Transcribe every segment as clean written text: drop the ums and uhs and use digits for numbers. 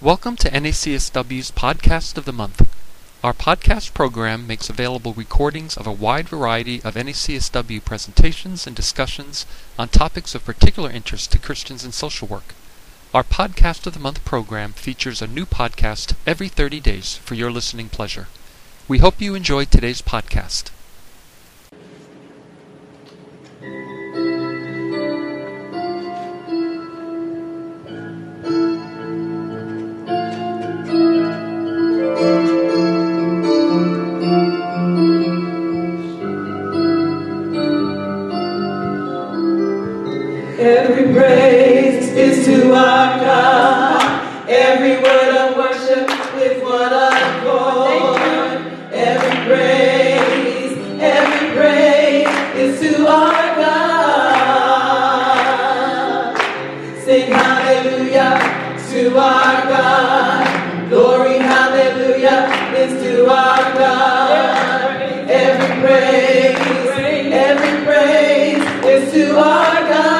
Welcome to NACSW's Podcast of the Month. Our podcast program makes available recordings of a wide variety of NACSW presentations and discussions on topics of particular interest to Christians in social work. Our Podcast of the Month program features a new podcast every 30 days for your listening pleasure. We hope you enjoyed today's podcast. Every praise is to our God. Every word of worship with one accord. Every praise is to our God. Sing hallelujah to our God. Glory, hallelujah is to our God. Every praise is to our God.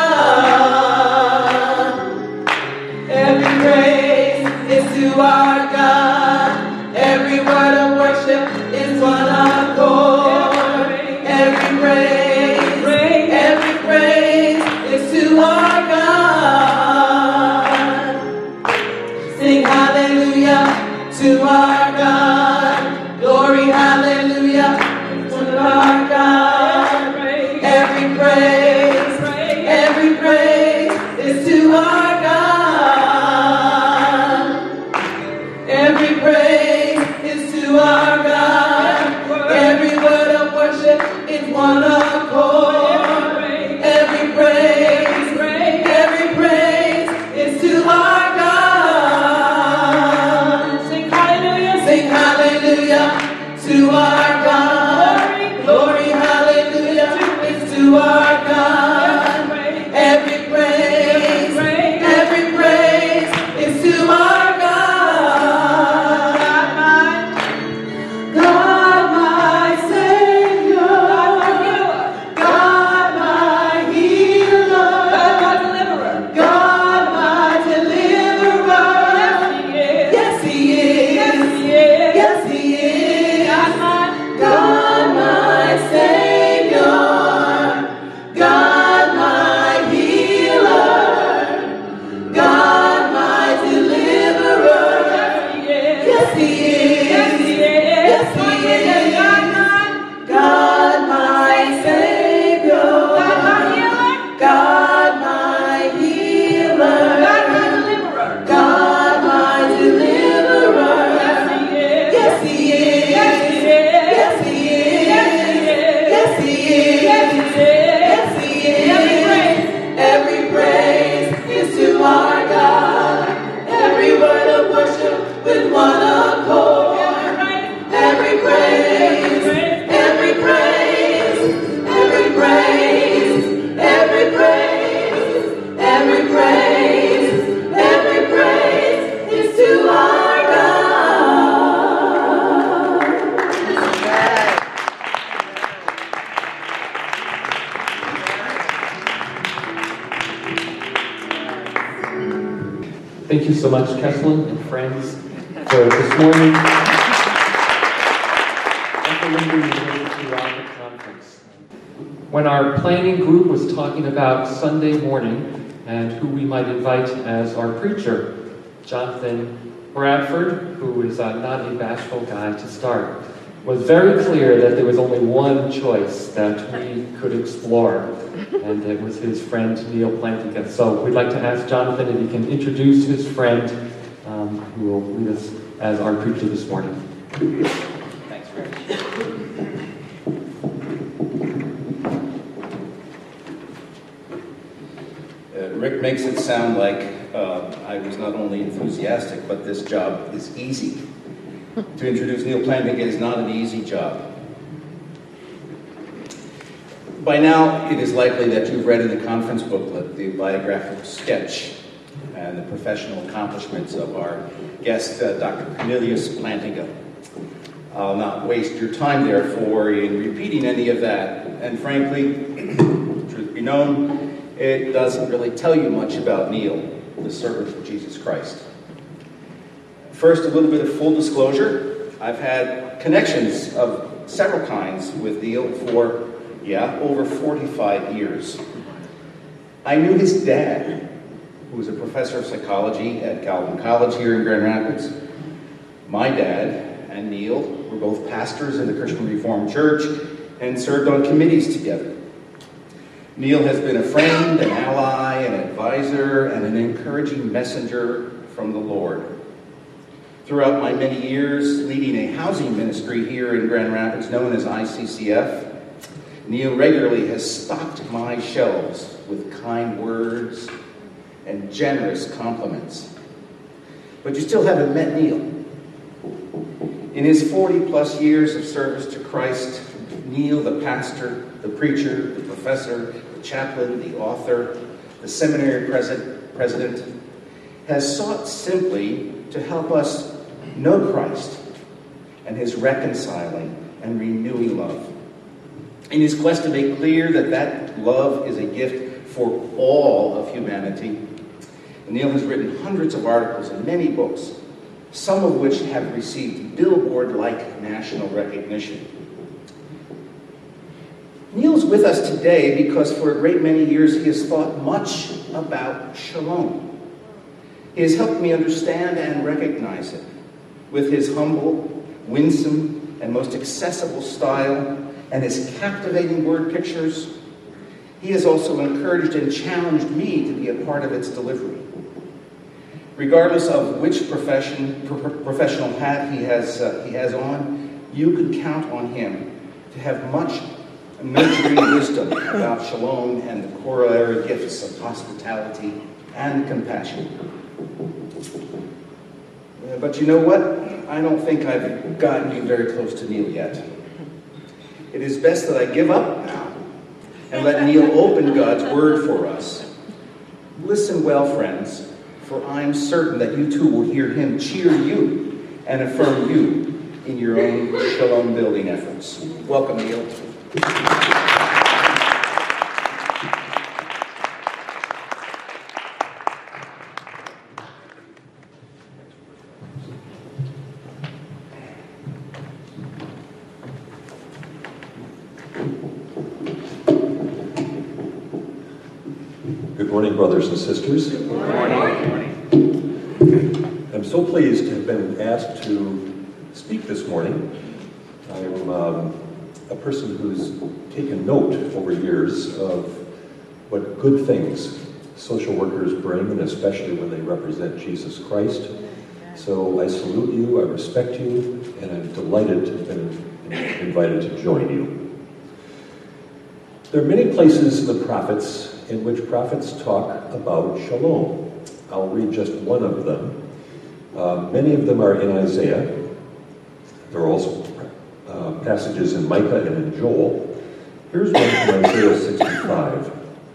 To our God, every word of worship is one accord. Every praise is to our God. Sing hallelujah to our God. Glory, hallelujah to our God. Every praise is to our God. Every praise is to our God. Every word of worship is one accord. Every praise is to our God. Sing hallelujah to our God. Glory, hallelujah is to our God. Every praise is to our God. Thank you so much, Kesslin and friends, for this morning and for lingering throughout the conference. When our planning group was talking about Sunday morning and who we might invite as our preacher, Jonathan Bradford, who is not a bashful guy to start, was very clear that there was only one choice that we could explore, and it was his friend Neil Plantinga. So we'd like to ask Jonathan if he can introduce his friend who will lead us as our preacher this morning. Thanks, Rick. Rick makes it sound like I was not only enthusiastic, but this job is easy. To introduce Neil Plantinga is not an easy job. By now, it is likely that you've read in the conference booklet the biographical sketch and the professional accomplishments of our guest, Dr. Cornelius Plantinga. I'll not waste your time, therefore, in repeating any of that. And frankly, truth be known, it doesn't really tell you much about Neil, the servant of Jesus Christ. First, a little bit of full disclosure. I've had connections of several kinds with Neil for, over 45 years. I knew his dad, who was a professor of psychology at Calvin College here in Grand Rapids. My dad and Neil were both pastors in the Christian Reformed Church and served on committees together. Neil has been a friend, an ally, an advisor, and an encouraging messenger from the Lord. Throughout my many years leading a housing ministry here in Grand Rapids known as ICCF, Neil regularly has stocked my shelves with kind words and generous compliments. But you still haven't met Neil. In his 40-plus years of service to Christ, Neil, the pastor, the preacher, the professor, the chaplain, the author, the seminary president, has sought simply to help us know Christ and his reconciling and renewing love. In his quest to make clear that love is a gift for all of humanity, Neil has written hundreds of articles and many books, some of which have received Billboard-like national recognition. Neil's with us today because for a great many years he has thought much about shalom. He has helped me understand and recognize it. With his humble, winsome, and most accessible style and his captivating word pictures, he has also encouraged and challenged me to be a part of its delivery. Regardless of which professional hat he has on, you can count on him to have much nurturing wisdom about shalom and the corollary gifts of hospitality and compassion. But you know what? I don't think I've gotten you very close to Neil yet. It is best that I give up now and let Neil open God's word for us. Listen well, friends, for I am certain that you too will hear him cheer you and affirm you in your own shalom building efforts. Welcome, Neil. Good morning, brothers and sisters. Good morning. I'm so pleased to have been asked to speak this morning. I'm a person who's taken note over years of what good things social workers bring, and especially when they represent Jesus Christ. So I salute you, I respect you, and I'm delighted to have been invited to join you. There are many places in the prophets in which prophets talk about shalom. I'll read just one of them. Many of them are in Isaiah. There are also passages in Micah and in Joel. Here's one from Isaiah 65.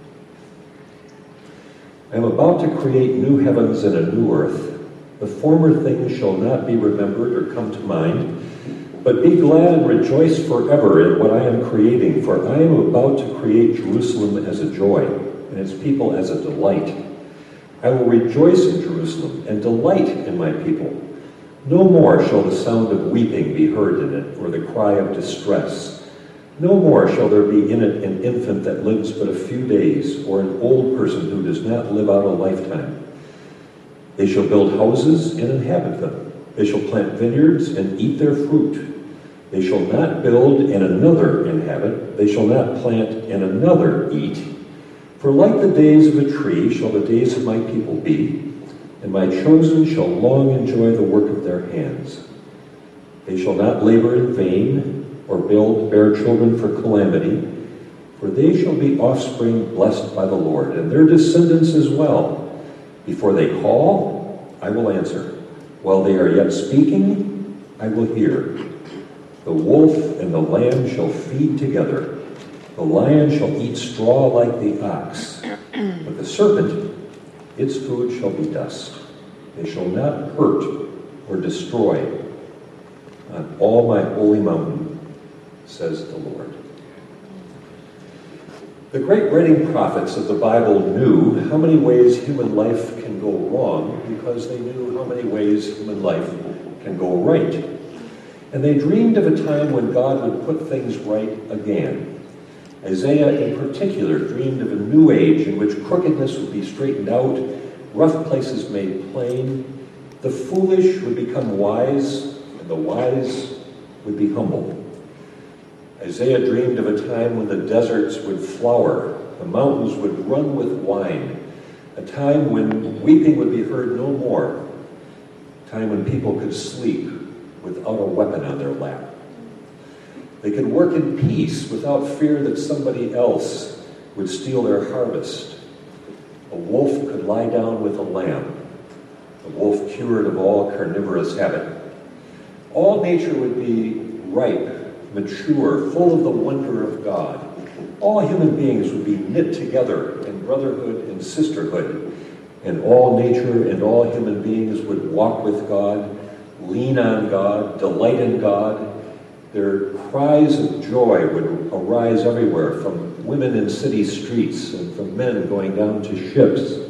I am about to create new heavens and a new earth. The former things shall not be remembered or come to mind. But be glad and rejoice forever in what I am creating, for I am about to create Jerusalem as a joy, and its people as a delight. I will rejoice in Jerusalem and delight in my people. No more shall the sound of weeping be heard in it, or the cry of distress. No more shall there be in it an infant that lives but a few days, or an old person who does not live out a lifetime. They shall build houses and inhabit them. They shall plant vineyards and eat their fruit. They shall not build and another inhabit. They shall not plant and another eat. For like the days of a tree shall the days of my people be, and my chosen shall long enjoy the work of their hands. They shall not labor in vain, or bear children for calamity, for they shall be offspring blessed by the Lord, and their descendants as well. Before they call, I will answer. While they are yet speaking, I will hear. The wolf and the lamb shall feed together. The lion shall eat straw like the ox. But the serpent, its food shall be dust. They shall not hurt or destroy on all my holy mountain, says the Lord. The great writing prophets of the Bible knew how many ways human life can go wrong because they knew how many ways human life can go right. And they dreamed of a time when God would put things right again. Isaiah in particular dreamed of a new age in which crookedness would be straightened out, rough places made plain, the foolish would become wise, and the wise would be humble. Isaiah dreamed of a time when the deserts would flower, the mountains would run with wine, a time when weeping would be heard no more, a time when people could sleep without a weapon on their lap. They could work in peace without fear that somebody else would steal their harvest. A wolf could lie down with a lamb, a wolf cured of all carnivorous habit. All nature would be ripe, mature, full of the wonder of God. All human beings would be knit together in brotherhood and sisterhood, and all nature and all human beings would walk with God, lean on God, delight in God. Their cries of joy would arise everywhere, from women in city streets and from men going down to ships.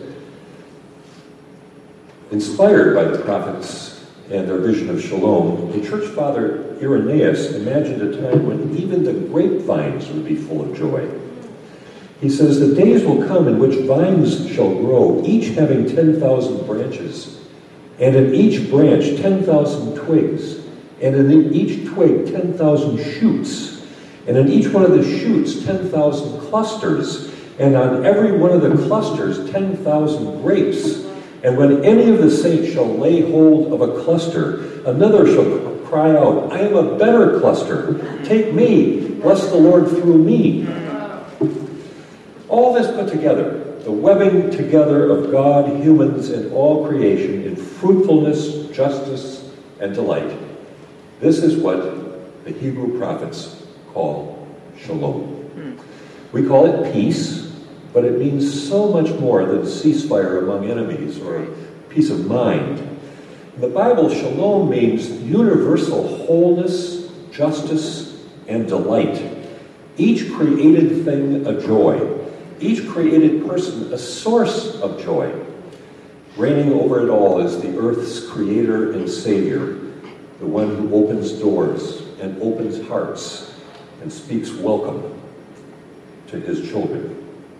Inspired by the prophets and their vision of shalom, the church father Irenaeus imagined a time when even the grapevines would be full of joy. He says, "The days will come in which vines shall grow, each having 10,000 branches, and in each branch 10,000 twigs, and in each twig 10,000 shoots, and in each one of the shoots 10,000 clusters, and on every one of the clusters 10,000 grapes. And when any of the saints shall lay hold of a cluster, another shall cry out, I am a better cluster. Take me, bless the Lord through me." All this put together, the webbing together of God, humans, and all creation in fruitfulness, justice, and delight. This is what the Hebrew prophets call shalom. We call it peace, but it means so much more than ceasefire among enemies or peace of mind. In the Bible, shalom means universal wholeness, justice, and delight. Each created thing a joy. Each created person a source of joy. Reigning over it all is the earth's creator and savior, the one who opens doors and opens hearts and speaks welcome to his children.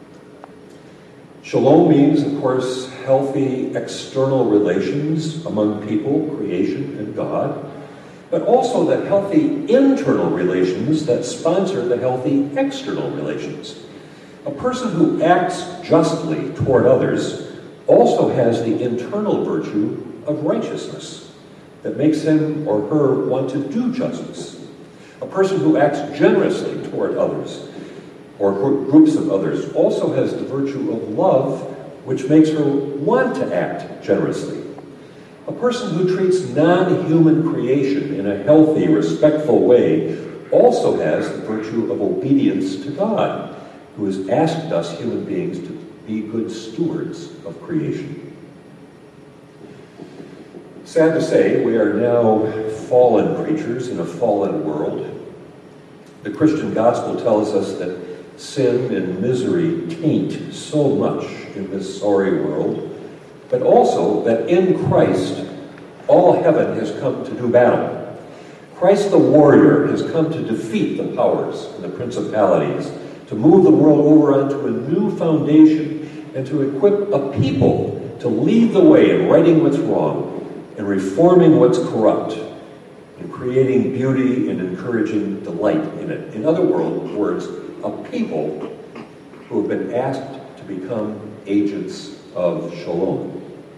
Shalom means, of course, healthy external relations among people, creation, and God, but also the healthy internal relations that sponsor the healthy external relations. A person who acts justly toward others also has the internal virtue of righteousness that makes him or her want to do justice. A person who acts generously toward others or groups of others also has the virtue of love, which makes her want to act generously. A person who treats non-human creation in a healthy, respectful way also has the virtue of obedience to God, who has asked us human beings to be good stewards of creation. Sad to say, we are now fallen creatures in a fallen world. The Christian gospel tells us that sin and misery taint so much in this sorry world, but also that in Christ, all heaven has come to do battle. Christ the warrior has come to defeat the powers and the principalities, to move the world over onto a new foundation, and to equip a people to lead the way in righting what's wrong and reforming what's corrupt, and creating beauty and encouraging delight in it. In other words, a people who have been asked to become agents of shalom.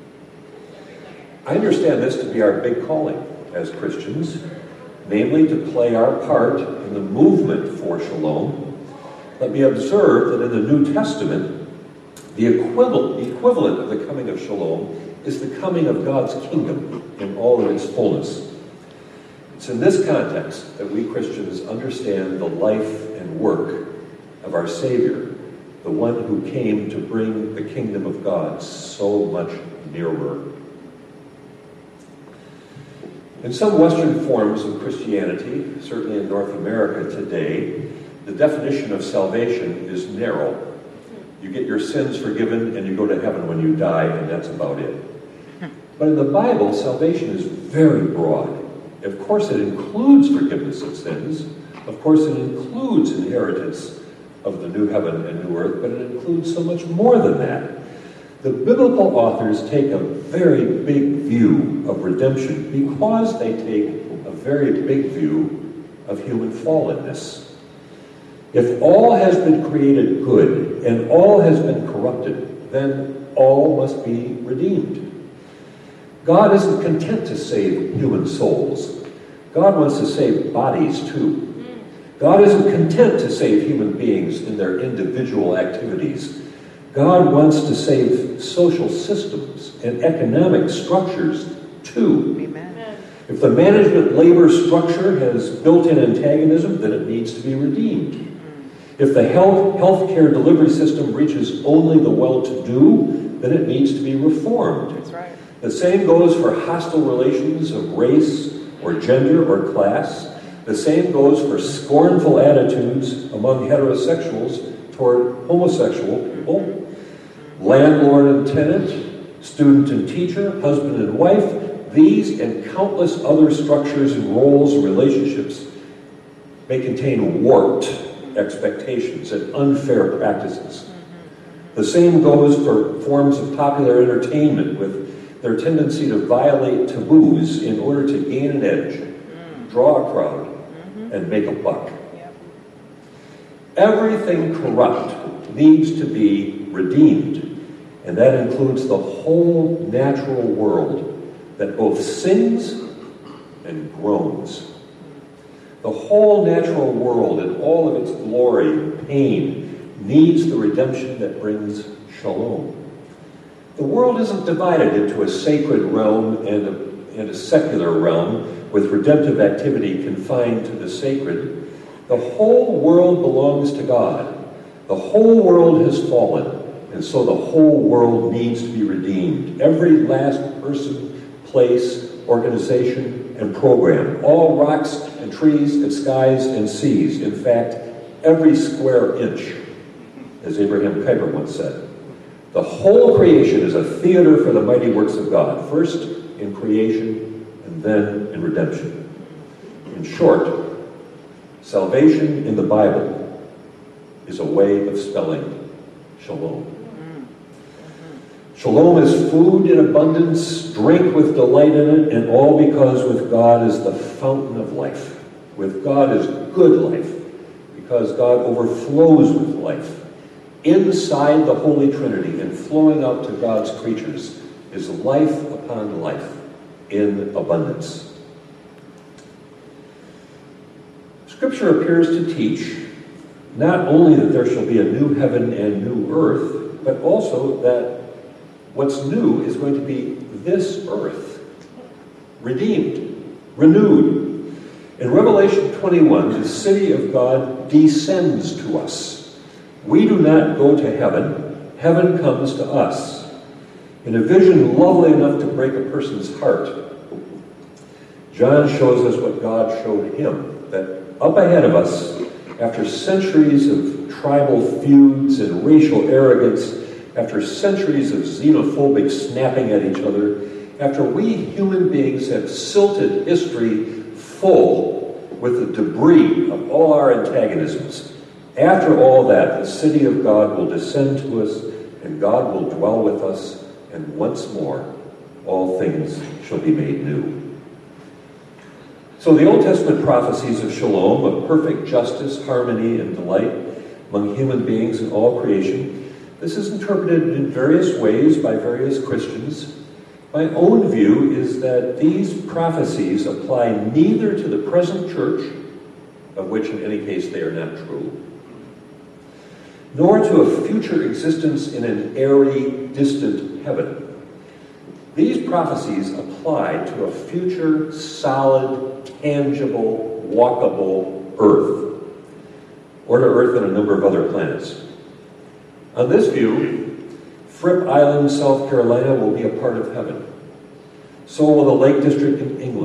I understand this to be our big calling as Christians, namely to play our part in the movement for shalom. Let me observe that in the New Testament, the equivalent of the coming of shalom is the coming of God's kingdom in all of its fullness. It's in this context that we Christians understand the life and work of our Savior, the one who came to bring the kingdom of God so much nearer. In some Western forms of Christianity, certainly in North America today, the definition of salvation is narrow. You get your sins forgiven and you go to heaven when you die, and that's about it. But in the Bible, salvation is very broad. Of course, it includes forgiveness of sins. Of course, it includes inheritance of the new heaven and new earth, but it includes so much more than that. The biblical authors take a very big view of redemption because they take a very big view of human fallenness. If all has been created good and all has been corrupted, then all must be redeemed. God isn't content to save human souls. God wants to save bodies too. God isn't content to save human beings in their individual activities. God wants to save social systems and economic structures too. Amen. If the management labor structure has built-in antagonism, then it needs to be redeemed. If the healthcare delivery system reaches only the well-to-do, then it needs to be reformed. That's right. The same goes for hostile relations of race or gender or class. The same goes for scornful attitudes among heterosexuals toward homosexual people. Landlord and tenant, student and teacher, husband and wife, these and countless other structures and roles and relationships may contain warped expectations and unfair practices. The same goes for forms of popular entertainment with their tendency to violate taboos in order to gain an edge, draw a crowd, and make a buck. Everything corrupt needs to be redeemed, and that includes the whole natural world that both sings and groans. The whole natural world in all of its glory and pain needs the redemption that brings shalom. The world isn't divided into a sacred realm and a secular realm with redemptive activity confined to the sacred. The whole world belongs to God. The whole world has fallen, and so the whole world needs to be redeemed. Every last person, place, organization, and program. All rocks and trees and skies and seas. In fact, every square inch, as Abraham Kuyper once said. The whole creation is a theater for the mighty works of God, first in creation and then in redemption. In short, salvation in the Bible is a way of spelling shalom. Shalom is food in abundance, drink with delight in it, and all because with God is the fountain of life. With God is good life, because God overflows with life. Inside the Holy Trinity and flowing out to God's creatures is life upon life in abundance. Scripture appears to teach not only that there shall be a new heaven and new earth, but also that what's new is going to be this earth, redeemed, renewed. In Revelation 21, the city of God descends to us. We do not go to heaven. Heaven comes to us. In a vision lovely enough to break a person's heart, John shows us what God showed him, that up ahead of us, after centuries of tribal feuds and racial arrogance, after centuries of xenophobic snapping at each other, after we human beings have silted history full with the debris of all our antagonisms, after all that, the city of God will descend to us, and God will dwell with us, and once more, all things shall be made new. So the Old Testament prophecies of shalom, of perfect justice, harmony, and delight among human beings and all creation, this is interpreted in various ways by various Christians. My own view is that these prophecies apply neither to the present church, of which in any case they are not true, nor to a future existence in an airy, distant heaven. These prophecies apply to a future, solid, tangible, walkable earth, or to Earth and a number of other planets. On this view, Fripp Island, South Carolina will be a part of heaven. So will the Lake District in England.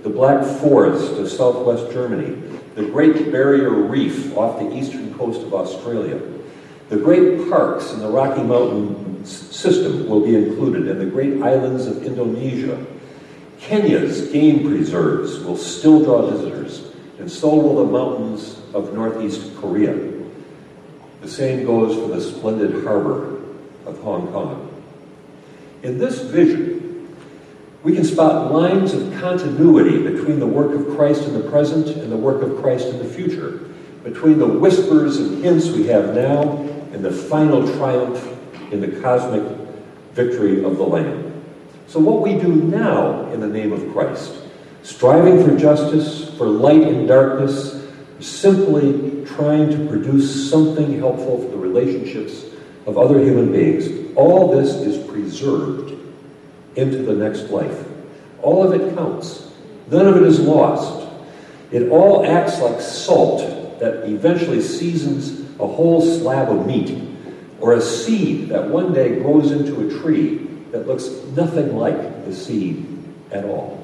the Black Forest of southwest Germany, the Great Barrier Reef off the eastern coast of Australia. The great parks in the Rocky Mountain system will be included, and the great islands of Indonesia. Kenya's game preserves will still draw visitors, and so will the mountains of northeast Korea. The same goes for the splendid harbor of Hong Kong. In this vision, we can spot lines of continuity between the work of Christ in the present and the work of Christ in the future, between the whispers and hints we have now and the final triumph in the cosmic victory of the Lamb. So what we do now in the name of Christ, striving for justice, for light in darkness, simply trying to produce something helpful for the relationships of other human beings, all this is preserved into the next life. All of it counts. None of it is lost. It all acts like salt that eventually seasons a whole slab of meat, or a seed that one day grows into a tree that looks nothing like the seed at all.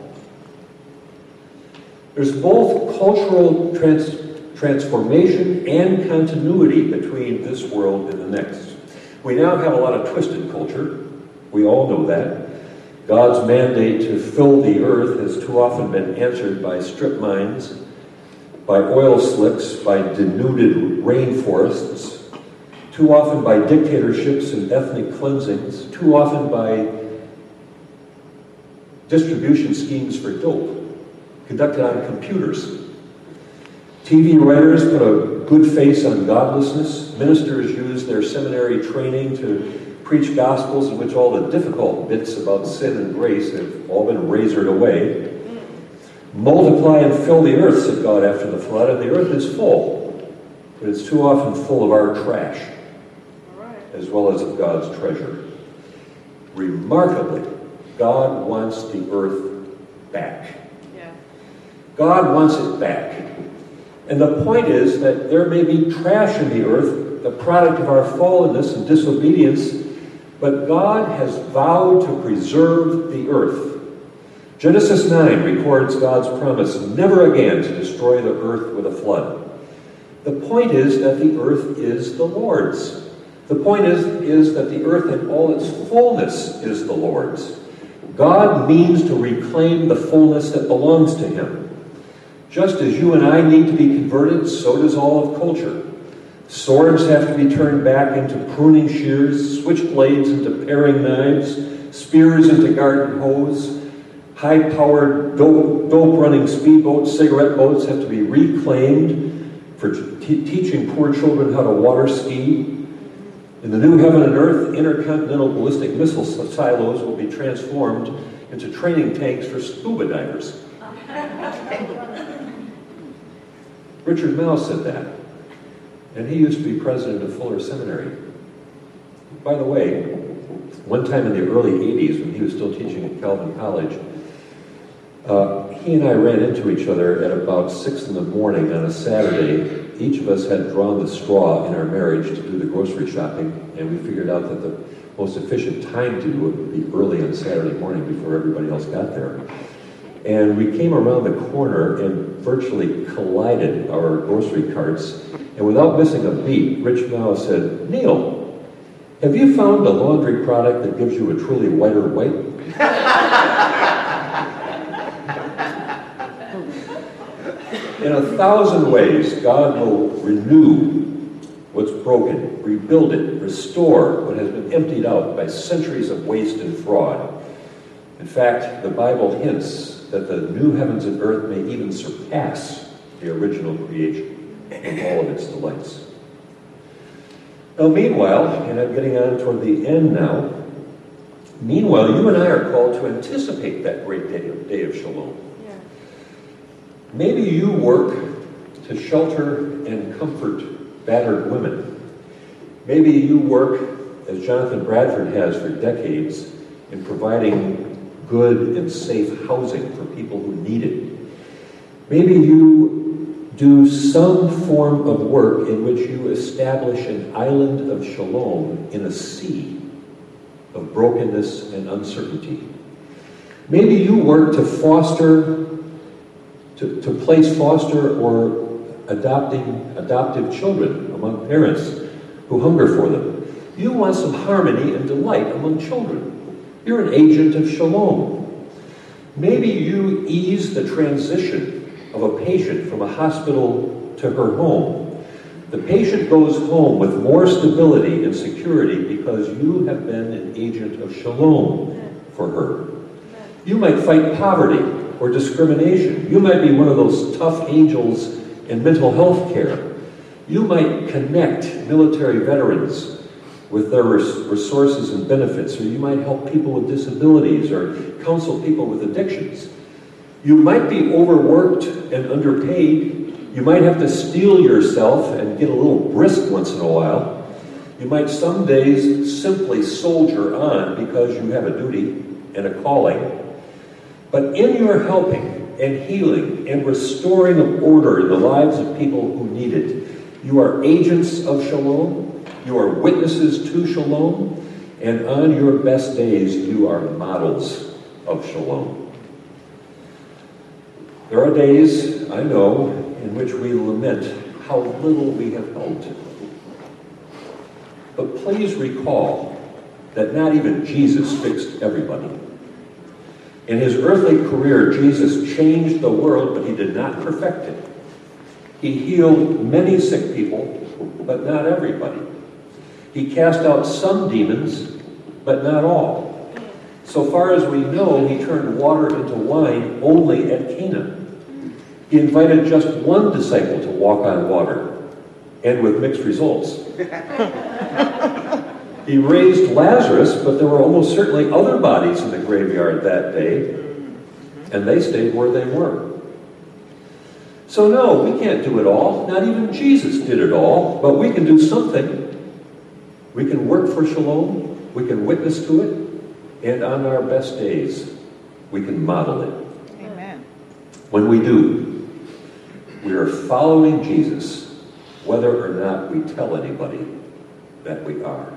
There's both cultural transformation and continuity between this world and the next. We now have a lot of twisted culture. We all know that. God's mandate to fill the earth has too often been answered by strip mines, by oil slicks, by denuded rainforests, too often by dictatorships and ethnic cleansings, too often by distribution schemes for dope conducted on computers. TV writers put a good face on godlessness. Ministers use their seminary training to preach gospels in which all the difficult bits about sin and grace have all been razored away. Multiply and fill the earth, said God after the flood, and the earth is full, but it's too often full of our trash, as well as of God's treasure. Remarkably, God wants the earth back. Yeah. God wants it back. And the point is that there may be trash in the earth, the product of our fallenness and disobedience, but God has vowed to preserve the earth. Genesis 9 records God's promise never again to destroy the earth with a flood. The point is that the earth is the Lord's. The point is that the earth in all its fullness is the Lord's. God means to reclaim the fullness that belongs to Him. Just as you and I need to be converted, so does all of culture. Swords have to be turned back into pruning shears, switchblades into paring knives, spears into garden hose. High-powered, dope-running speedboats, cigarette boats have to be reclaimed for teaching poor children how to water ski. In the new heaven and earth, intercontinental ballistic missile silos will be transformed into training tanks for scuba divers. Richard Mouw said that, and he used to be president of Fuller Seminary. By the way, one time in the early 80s, when he was still teaching at Calvin College, he and I ran into each other at about 6 in the morning on a Saturday. Each of us had drawn the straw in our marriage to do the grocery shopping, and we figured out that the most efficient time to do it would be early on Saturday morning before everybody else got there. And we came around the corner and virtually collided our grocery carts, and without missing a beat, Rich Mouw said, "Neil, have you found a laundry product that gives you a truly whiter white?" In 1,000 ways, God will renew what's broken, rebuild it, restore what has been emptied out by centuries of waste and fraud. In fact, the Bible hints that the new heavens and earth may even surpass the original creation and all of its delights. Now, meanwhile, and I'm getting on toward the end now, meanwhile, you and I are called to anticipate that great day of Shalom. Maybe you work to shelter and comfort battered women. Maybe you work, as Jonathan Bradford has for decades, in providing good and safe housing for people who need it. Maybe you do some form of work in which you establish an island of shalom in a sea of brokenness and uncertainty. Maybe you work to foster to place foster or adoptive children among parents who hunger for them. You want some harmony and delight among children. You're an agent of shalom. Maybe you ease the transition of a patient from a hospital to her home. The patient goes home with more stability and security because you have been an agent of shalom for her. You might fight poverty or discrimination. You might be one of those tough angels in mental health care. You might connect military veterans with their resources and benefits, or you might help people with disabilities or counsel people with addictions. You might be overworked and underpaid. You might have to steel yourself and get a little brisk once in a while. You might some days simply soldier on because you have a duty and a calling. But in your helping and healing and restoring of order in the lives of people who need it, you are agents of shalom. You are witnesses to shalom, and on your best days, you are models of shalom. There are days, I know, in which we lament how little we have helped. But please recall that not even Jesus fixed everybody. In his earthly career, Jesus changed the world, but he did not perfect it. He healed many sick people, but not everybody. He cast out some demons, but not all. So far as we know, he turned water into wine only at Cana. He invited just one disciple to walk on water, and with mixed results. He raised Lazarus, but there were almost certainly other bodies in the graveyard that day, and they stayed where they were. So no, we can't do it all. Not even Jesus did it all, but we can do something. We can work for shalom, we can witness to it, and on our best days, we can model it. Amen. When we do, we are following Jesus, whether or not we tell anybody that we are.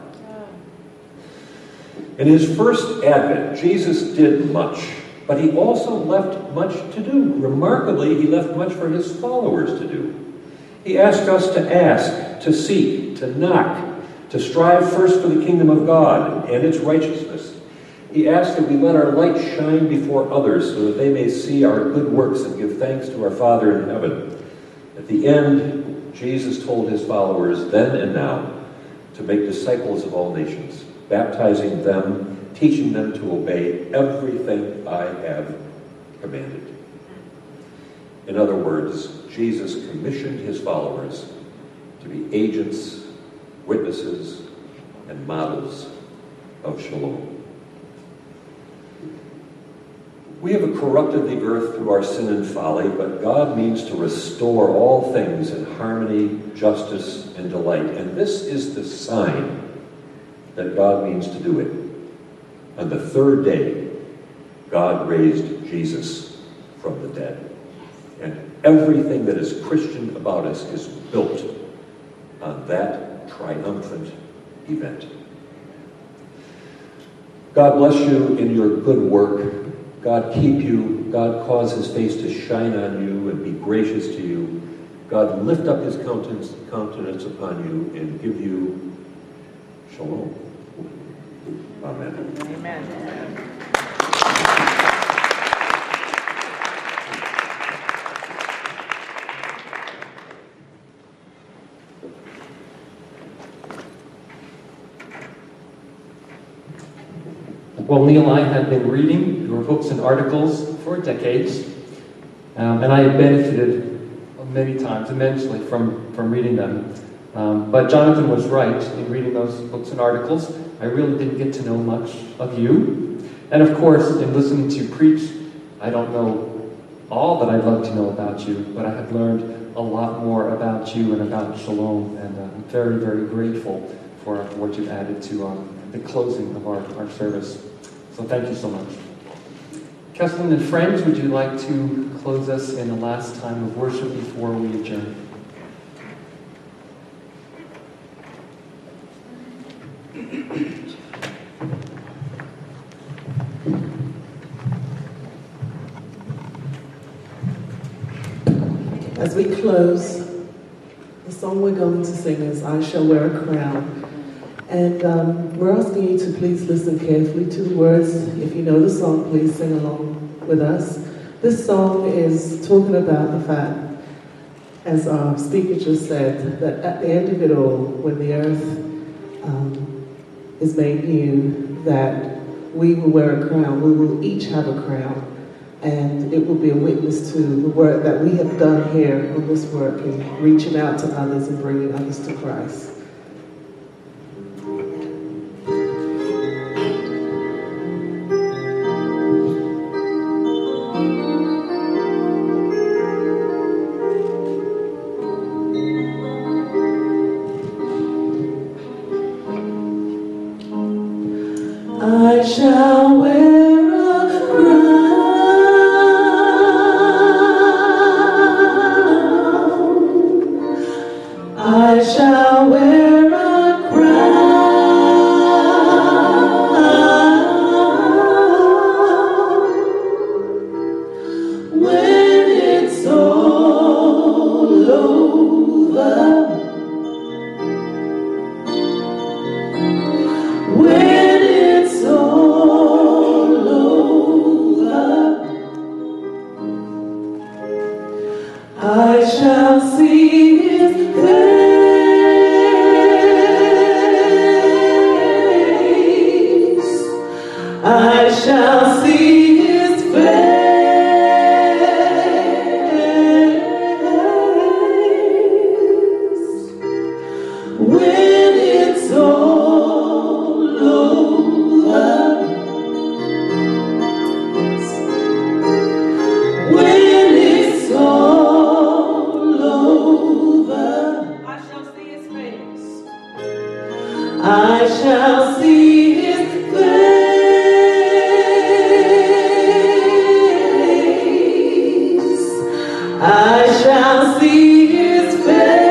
In his first advent, Jesus did much, but he also left much to do. Remarkably, he left much for his followers to do. He asked us to ask, to seek, to knock, to strive first for the kingdom of God and its righteousness. He asked that we let our light shine before others so that they may see our good works and give thanks to our Father in heaven. At the end, Jesus told his followers then and now to make disciples of all nations, baptizing them, teaching them to obey everything I have commanded. In other words, Jesus commissioned his followers to be agents, witnesses, and models of shalom. We have corrupted the earth through our sin and folly, but God means to restore all things in harmony, justice, and delight. And this is the sign that God means to do it. On the third day, God raised Jesus from the dead. And everything that is Christian about us is built on that triumphant event. God bless you in your good work. God keep you. God cause his face to shine on you and be gracious to you. God lift up his countenance upon you and give you shalom. Amen. Amen. Well, Neil and I have been reading your books and articles for decades, and I have benefited many times immensely from reading them. But Jonathan was right in reading those books and articles. I really didn't get to know much of you. And of course, in listening to you preach, I don't know all that I'd love to know about you, but I have learned a lot more about you and about Shalom, and I'm very, very grateful for what you've added to the closing of our service. So thank you so much. Kesslin and friends, would you like to close us in the last time of worship before we adjourn? As we close, the song we're going to sing is I Shall Wear a Crown. And we're asking you to please listen carefully to the words. If you know the song, please sing along with us. This song is talking about the fact, as our speaker just said, that at the end of it all, when the earth is made new, that we will wear a crown. We will each have a crown. And it will be a witness to the work that we have done here on this work in reaching out to others and bringing others to Christ. I shall wear a crown. I shall wear a crown. When it's all over. When it's all over, I shall see His face. I shall see His face. When it's all over, when it's all over, I shall see His face. I shall see His face. I shall see His face.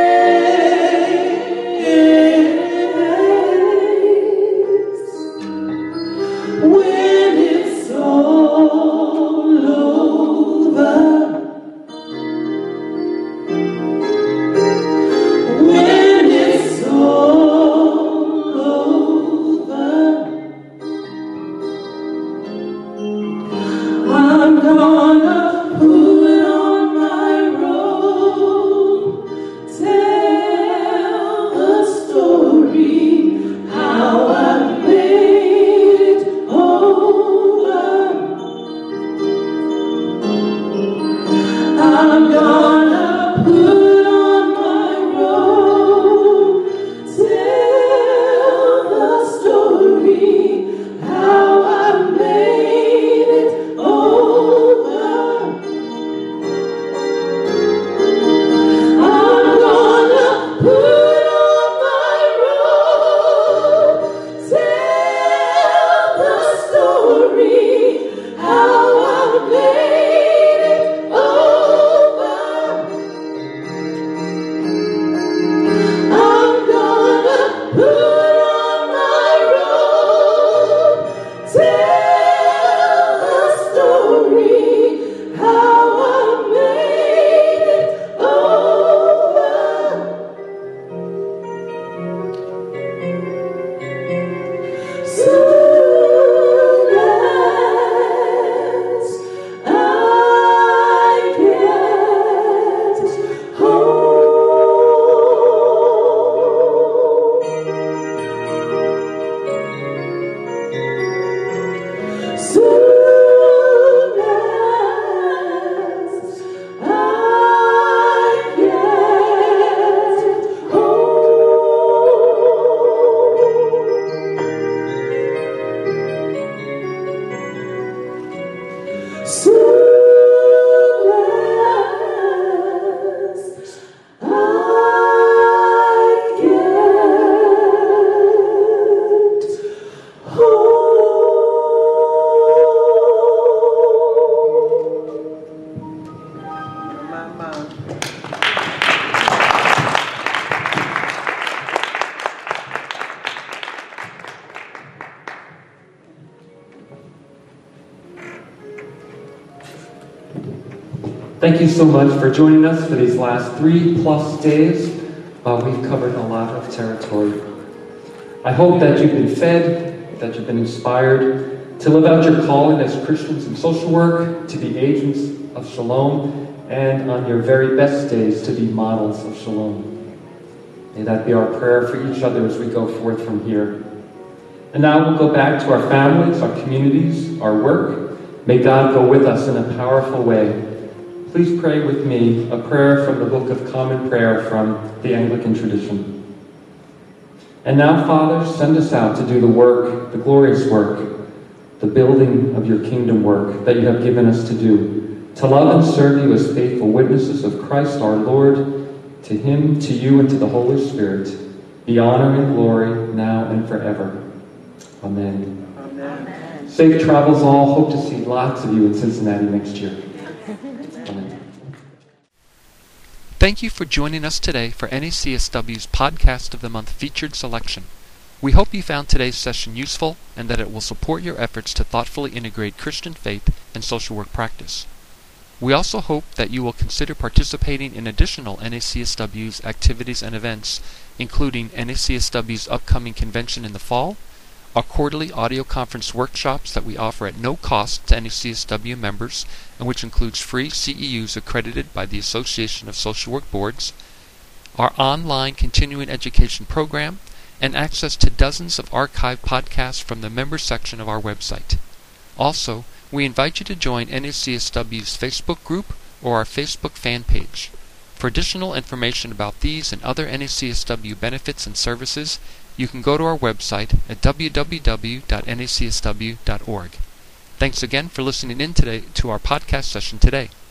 When it's all over, when it's all over, I'm gonna put on my robe, tell the story, how I made it over. I'm gonna put on my robe, tell the story, how I made it over. I'm gonna put on my robe, tell the story, how I made it over. I'm gonna put on my robe, tell the story, how I made it over. Soon as I get home, soon as I get home, soon as I get home. Thank you so much for joining us for these last 3+ days. We've covered a lot of territory. I hope that you've been fed, that you've been inspired to live out your calling as Christians in social work, to be agents of shalom, and on your very best days to be models of shalom. May that be our prayer for each other as we go forth from here. And now we'll go back to our families, our communities, our work. May God go with us in a powerful way. Please pray with me a prayer from the Book of Common Prayer from the Anglican tradition. And now, Father, send us out to do the work, the glorious work, the building of your kingdom work that you have given us to do, to love and serve you as faithful witnesses of Christ our Lord. To him, to you, and to the Holy Spirit, be honor and glory now and forever. Amen. Amen. Safe travels all. Hope to see lots of you in Cincinnati next year. Amen. Thank you for joining us today for NACSW's Podcast of the Month featured selection. We hope you found today's session useful and that it will support your efforts to thoughtfully integrate Christian faith and social work practice. We also hope that you will consider participating in additional NACSW's activities and events, including NACSW's upcoming convention in the fall, our quarterly audio conference workshops that we offer at no cost to NACSW members, and which includes free CEUs accredited by the Association of Social Work Boards, our online continuing education program, and access to dozens of archived podcasts from the members section of our website. Also, we invite you to join NACSW's Facebook group or our Facebook fan page. For additional information about these and other NACSW benefits and services, you can go to our website at www.nacsw.org. Thanks again for listening in today to our podcast session today.